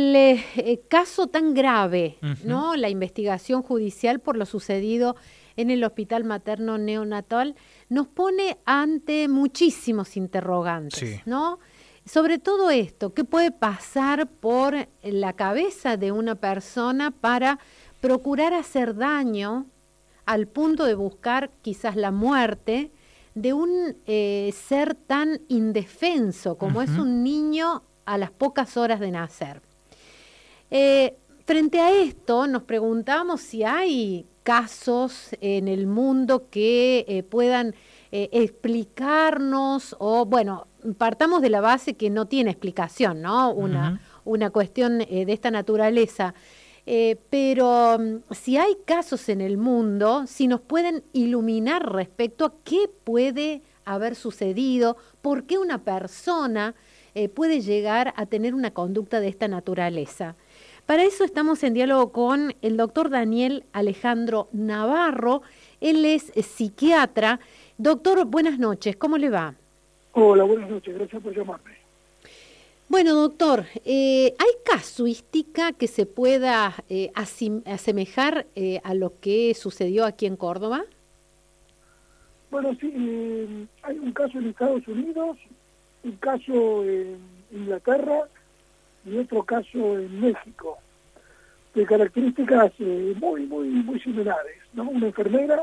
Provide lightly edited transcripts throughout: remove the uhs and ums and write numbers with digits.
caso tan grave, ¿no? Ujú. La investigación judicial por lo sucedido en el Hospital Materno Neonatal nos pone ante muchísimos interrogantes, Sí. ¿no? Sobre todo esto, ¿qué puede pasar por la cabeza de una persona para procurar hacer daño al punto de buscar quizás la muerte de un ser tan indefenso como es Ujú. un niño a las pocas horas de nacer? Frente a esto, nos preguntamos si hay casos en el mundo que puedan explicarnos, o bueno, partamos de la base que no tiene explicación, ¿no? Ujú. Una cuestión de esta naturaleza. Pero si hay casos en el mundo, si nos pueden iluminar respecto a qué puede haber sucedido, por qué una persona puede llegar a tener una conducta de esta naturaleza. Para eso estamos en diálogo con el doctor Daniel Alejandro Navarro. Él es psiquiatra. Doctor, buenas noches, ¿cómo le va? Hola, buenas noches, gracias por llamarme. Bueno, doctor, ¿hay casuística que se pueda asemejar a lo que sucedió aquí en Córdoba? Bueno, sí, hay un caso en Estados Unidos, un caso en Inglaterra y otro caso en México, de características muy similares, ¿no? Una enfermera,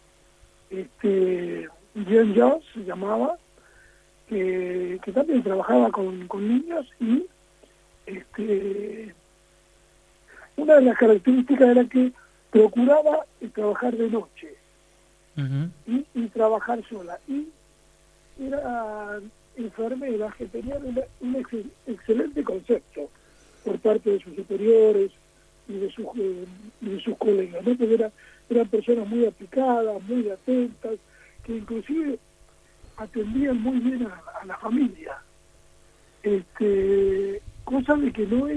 Jen Jones se llamaba, que también trabajaba con niños y una de las características era que procuraba trabajar de noche Ujú. y trabajar sola. Y eran enfermeras que tenían un excelente concepto por parte de sus superiores y de sus colegas, ¿no? Porque eran personas muy aplicadas, muy atentas, que inclusive atendían muy bien a la familia. Cosa de que no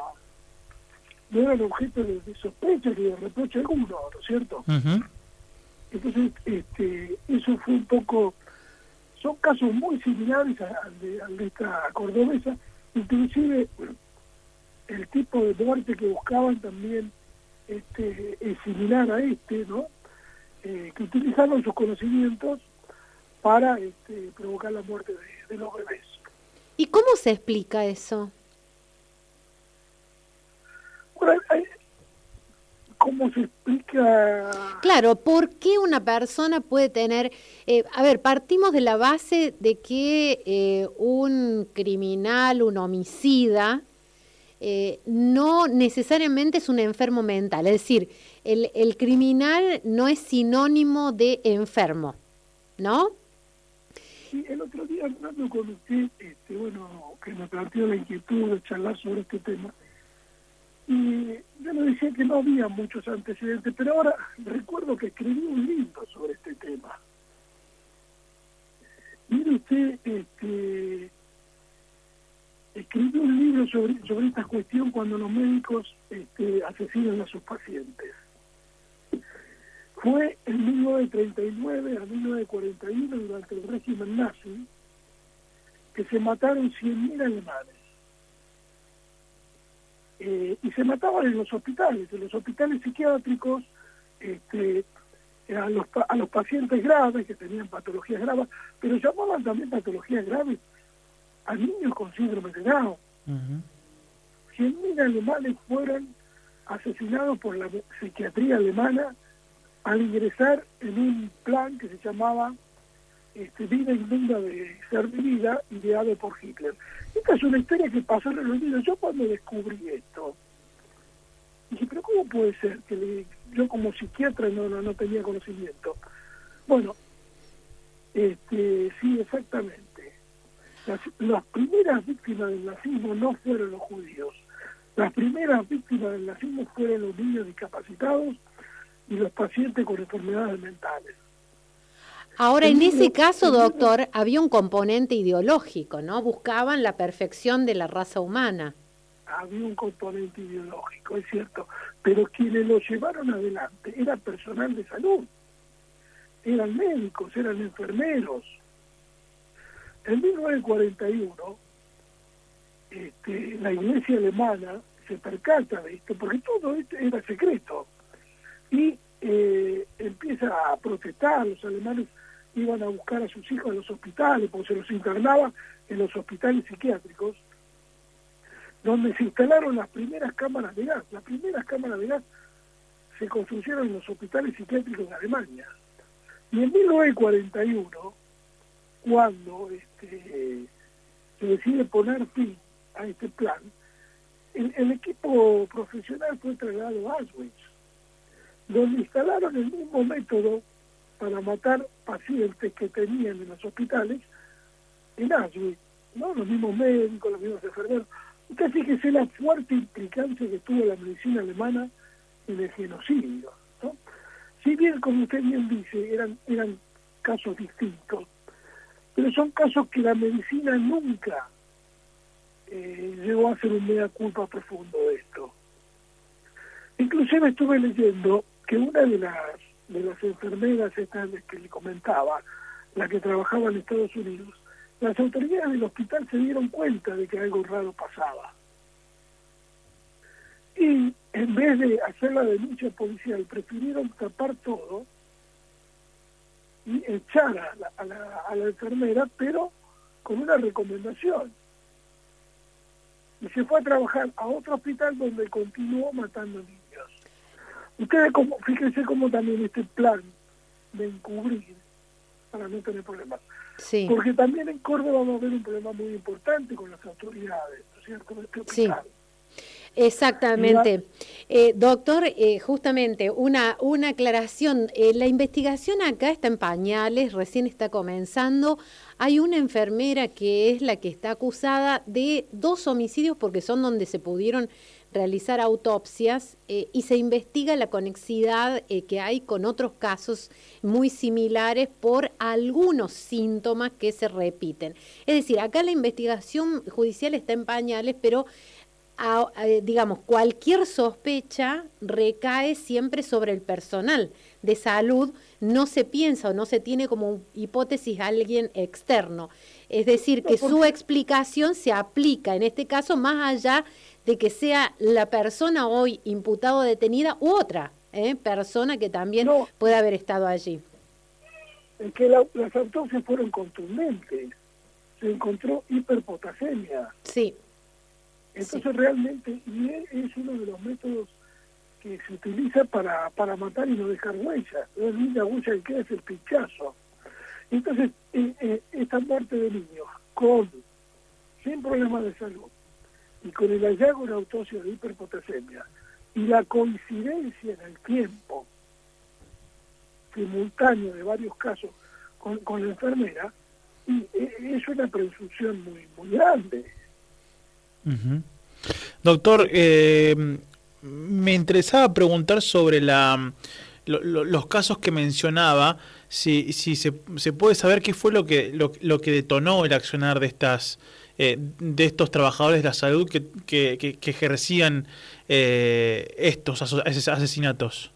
eran objeto de sospecha ni de reproche alguno, ¿no es cierto? Ujú. Entonces, eso fue un poco, son casos muy similares al de esta cordobesa, inclusive el tipo de muerte que buscaban también es similar a ¿no? Que utilizaron sus conocimientos para provocar la muerte de los bebés. ¿Y cómo se explica eso? Bueno, ¿cómo se explica? Claro, ¿por qué una persona puede tener... a ver, partimos de la base de que un criminal, un homicida, no necesariamente es un enfermo mental. Es decir, el criminal no es sinónimo de enfermo, ¿no? Sí, el otro día hablando con usted, bueno, que me planteó la inquietud de charlar sobre este tema, y yo le decía que no había muchos antecedentes, pero ahora recuerdo que escribí un libro sobre este tema. Mire usted, escribí un libro sobre esta cuestión cuando los médicos asesinan a sus pacientes. Fue en 1939 a 1941, durante el régimen nazi, que se mataron 100.000 alemanes. Y se mataban en los hospitales psiquiátricos, a los pacientes graves que tenían patologías graves, pero llamaban también patologías graves a niños con síndrome de Down. Ujú. 100.000 alemanes fueron asesinados por la psiquiatría alemana al ingresar en un plan que se llamaba Vida Inmunda de Ser Vivida, ideado por Hitler. Esta es una historia que pasó en el olvido. Yo cuando descubrí esto, dije, pero ¿cómo puede ser que yo como psiquiatra no tenía conocimiento? Bueno, sí, exactamente. Las primeras víctimas del nazismo no fueron los judíos. Las primeras víctimas del nazismo fueron los niños discapacitados y los pacientes con enfermedades mentales. Ahora, en ese caso, doctor, había un componente ideológico, ¿no? Buscaban la perfección de la raza humana. Había un componente ideológico, es cierto, pero quienes lo llevaron adelante era personal de salud, eran médicos, eran enfermeros. En 1941, la iglesia alemana se percata de esto, porque todo esto era secreto, y empieza a protestar. Los alemanes iban a buscar a sus hijos a los hospitales, porque se los internaba en los hospitales psiquiátricos, donde se instalaron las primeras cámaras de gas. Las primeras cámaras de gas se construyeron en los hospitales psiquiátricos de Alemania. Y en 1941, cuando se decide poner fin a este plan, el equipo profesional fue trasladado a Auschwitz, donde instalaron el mismo método para matar pacientes que tenían en los hospitales en Auschwitz, ¿no? Los mismos médicos, los mismos enfermeros. Usted fíjese la fuerte implicancia que tuvo la medicina alemana en el genocidio, ¿no? Si bien, como usted bien dice, eran casos distintos, pero son casos que la medicina nunca llegó a hacer un mea culpa profundo de esto. Inclusive estuve leyendo que una de las enfermeras estas que le comentaba, la que trabajaba en Estados Unidos, las autoridades del hospital se dieron cuenta de que algo raro pasaba. Y en vez de hacer la denuncia policial, prefirieron tapar todo y echar a la enfermera, pero con una recomendación. Y se fue a trabajar a otro hospital donde continuó matando niños. Ustedes, fíjense cómo también este plan de encubrir para no tener problemas. Sí. Porque también en Córdoba va a haber un problema muy importante con las autoridades, ¿no es cierto?, de este hospital. Sí. Exactamente. Doctor, justamente una aclaración. La investigación acá está en pañales, recién está comenzando. Hay una enfermera que es la que está acusada de 2 homicidios porque son donde se pudieron realizar autopsias y se investiga la conexidad que hay con otros casos muy similares por algunos síntomas que se repiten. Es decir, acá la investigación judicial está en pañales, pero digamos, cualquier sospecha recae siempre sobre el personal de salud, no se piensa o no se tiene como hipótesis a alguien externo. Es decir, que su explicación se aplica en este caso más allá de que sea la persona hoy imputada o detenida u otra persona que también puede haber estado allí. Es que las autopsias fueron contundentes, se encontró hiperpotasemia. Sí. Entonces realmente, y es uno de los métodos que se utiliza para matar y no dejar huellas. La única huella que queda es el pinchazo. Entonces, esta muerte de niños sin problemas de salud y con el hallazgo de autopsia de hiperpotasemia y la coincidencia en el tiempo simultáneo de varios casos con la enfermera, y es una presunción muy, muy grande. Uh-huh. Doctor, me interesaba preguntar sobre los casos que mencionaba, si se puede saber qué fue lo que detonó el accionar de estos trabajadores de la salud que ejercían estos asesinatos.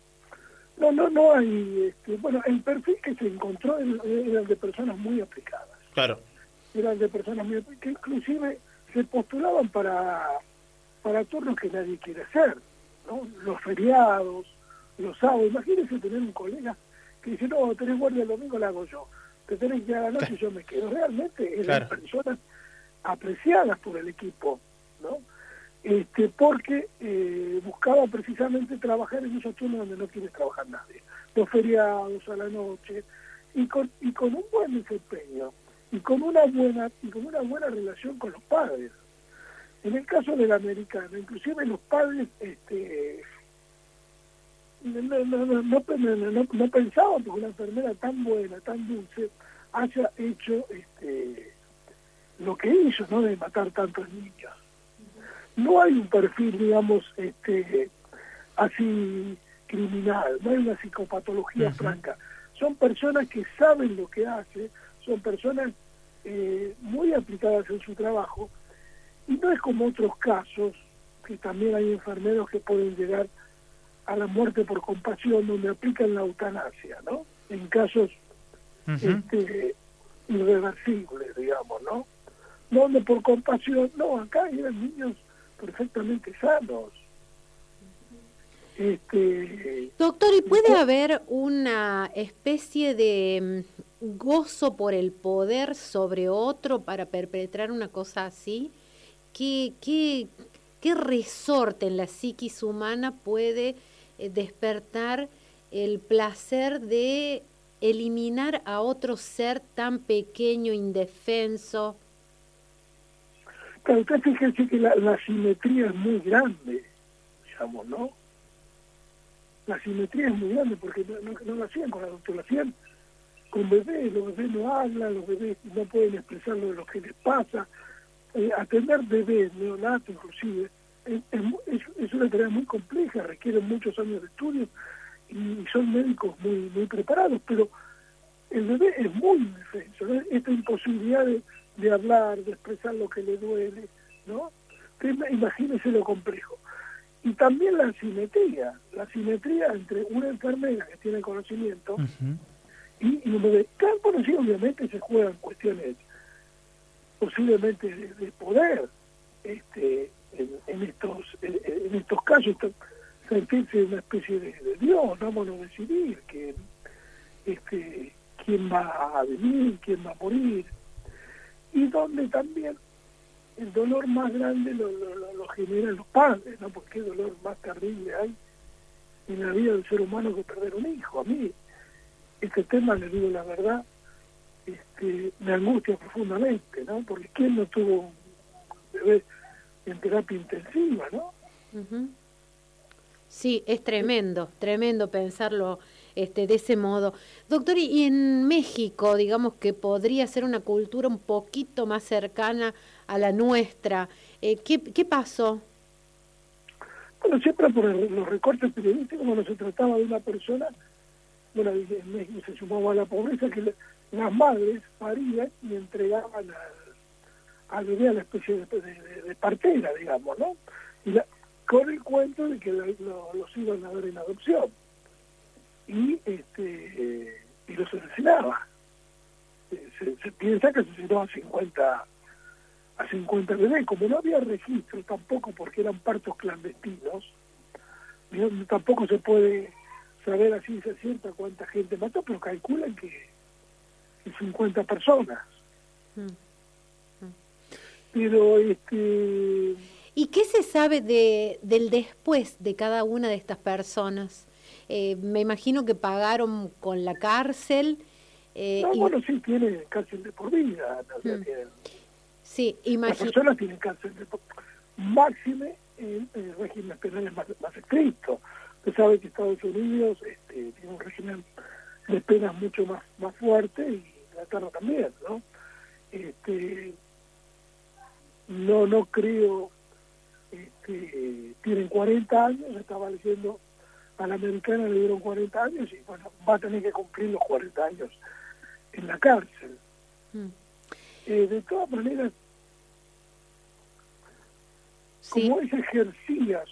No hay, bueno, el perfil que se encontró eran de personas muy aplicadas. Claro. Eran de personas muy aplicadas, que inclusive se postulaban para turnos que nadie quiere hacer, ¿no? Los feriados, los sábados. Imagínense tener un colega que dice, no, tenés guardia el domingo, la hago yo. Te tenés que ir a la noche y yo me quedo. Realmente eran personas apreciadas por el equipo, ¿no? Porque buscaba precisamente trabajar en esos turnos donde no quiere trabajar nadie. Los feriados, a la noche, y con un buen desempeño, y con una buena relación con los padres. En el caso del americano, inclusive los padres no pensaban que una enfermera tan buena, tan dulce, haya hecho lo que hizo, ¿no?, de matar tantos niños. No hay un perfil, digamos, así criminal, no hay una psicopatología franca. Son personas que saben lo que hacen, son personas muy aplicadas en su trabajo, y no es como otros casos, que también hay enfermeros que pueden llegar a la muerte por compasión, donde aplican la eutanasia, ¿no? En casos irreversibles, digamos, ¿no? Donde por compasión, no, acá eran niños perfectamente sanos. Doctor, ¿y puede haber una especie de gozo por el poder sobre otro para perpetrar una cosa así? ¿Qué resorte en la psiquis humana puede despertar el placer de eliminar a otro ser tan pequeño, indefenso? Claro, usted fíjese que la simetría es muy grande, digamos, ¿no? La simetría es muy grande porque no lo hacían con adultos, lo hacían con bebés. Los bebés no hablan, los bebés no pueden expresar lo que les pasa. Atender bebés, neonatos inclusive, es una tarea muy compleja, requiere muchos años de estudio y son médicos muy preparados, pero el bebé es muy indefenso, ¿no? Esta imposibilidad de hablar, de expresar lo que le duele, ¿no? Imagínese lo complejo. Y también la simetría entre una enfermera que tiene conocimiento y un bebé. Tan conocido, obviamente, se juegan cuestiones posiblemente de poder en estos casos, sentirse una especie de Dios, vámonos a decidir quién va a venir, quién va a morir, y donde también el dolor más grande lo generan los padres, ¿no? Porque qué dolor más terrible hay en la vida del ser humano que perder un hijo. A mí este tema, le digo la verdad, me angustia profundamente, ¿no? Porque quién no tuvo un bebé en terapia intensiva, ¿no? Sí, es tremendo pensarlo de ese modo. Doctor, y en México, digamos que podría ser una cultura un poquito más cercana a la nuestra. ¿Qué pasó? Bueno, siempre por los recortes periodísticos, cuando se trataba de una persona, bueno, en México se sumaba a la pobreza, que las madres parían y entregaban al bebé a la especie de partera, digamos, ¿no? Con el cuento de que los iban a dar en adopción. Y los asesinaba. Se piensa que asesinó a 50 bebés. Como no había registro tampoco, porque eran partos clandestinos, tampoco se puede saber a ciencia cierta cuánta gente mató, pero calculan que 50 personas. Pero ¿y qué se sabe del después de cada una de estas personas? Me imagino que pagaron con la cárcel. Bueno, sí, tiene cárcel de por vida. Sí, las personas tienen cárcel de por vida. Máxime en regímenes penales más estrictos. Usted sabe que Estados Unidos tiene un régimen de penas mucho más fuerte, y Inglaterra también, ¿no? No creo, tienen 40 años, estaba leyendo, a la americana le dieron 40 años y bueno, va a tener que cumplir los 40 años en la cárcel. De todas maneras, sí, como ella ejercía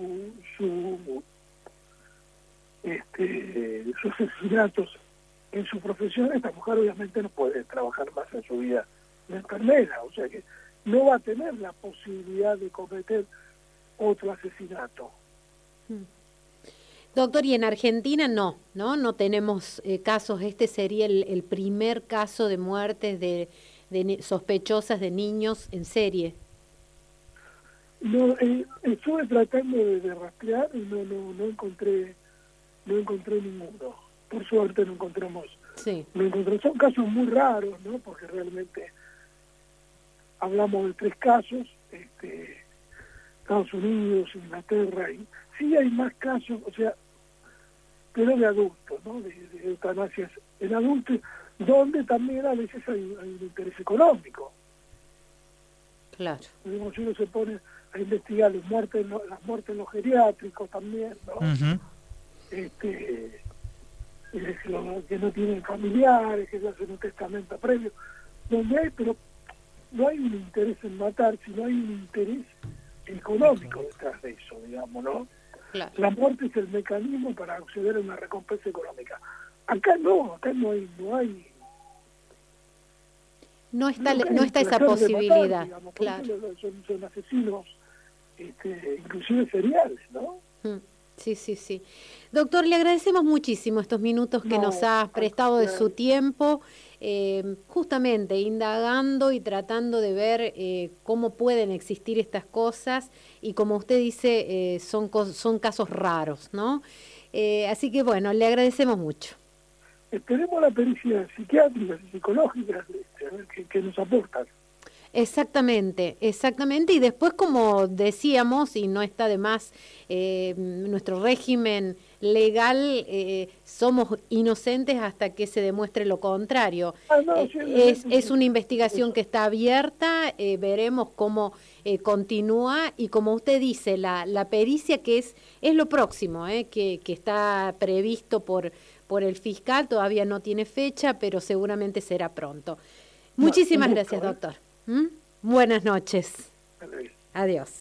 sus asesinatos en su profesión, esta mujer obviamente no puede trabajar más en su vida de enfermera, o sea que no va a tener la posibilidad de cometer otro asesinato. Doctor, y en Argentina no tenemos casos. Este sería el primer caso de muertes de sospechosas de niños en serie. No, estuve tratando de rastrear y no encontré ninguno. Por suerte no encontramos. Sí. Son casos muy raros, ¿no? Porque realmente hablamos de 3 casos, Estados Unidos, Inglaterra, y sí hay más casos, o sea, pero de adultos, ¿no? De eutanasias en adultos, donde también a veces hay un interés económico. Claro. Digamos, si uno se pone a investigar las muertes en los geriátricos también, ¿no? Que no tienen familiares, que se hacen un testamento previo, donde hay, pero no hay un interés en matar, sino hay un interés económico detrás de eso, digamos, ¿no? Claro. La muerte es el mecanismo para acceder a una recompensa económica. Acá no hay. No está esa posibilidad. Matar, digamos, claro. son asesinos inclusive seriales, ¿no? Sí, sí, sí. Doctor, le agradecemos muchísimo estos minutos que nos ha prestado de su tiempo, justamente indagando y tratando de ver cómo pueden existir estas cosas y como usted dice, son casos raros, ¿no? Así que bueno, le agradecemos mucho. Esperemos la pericia psiquiátrica y psicológica, a ver qué nos aportan. Exactamente, exactamente. Y después, como decíamos, y no está de más, nuestro régimen legal, somos inocentes hasta que se demuestre lo contrario. Es una investigación que está abierta, veremos cómo continúa y como usted dice, la pericia que es lo próximo, que está previsto por el fiscal, todavía no tiene fecha, pero seguramente será pronto. Muchísimas gracias, doctor. Buenas noches. Adiós.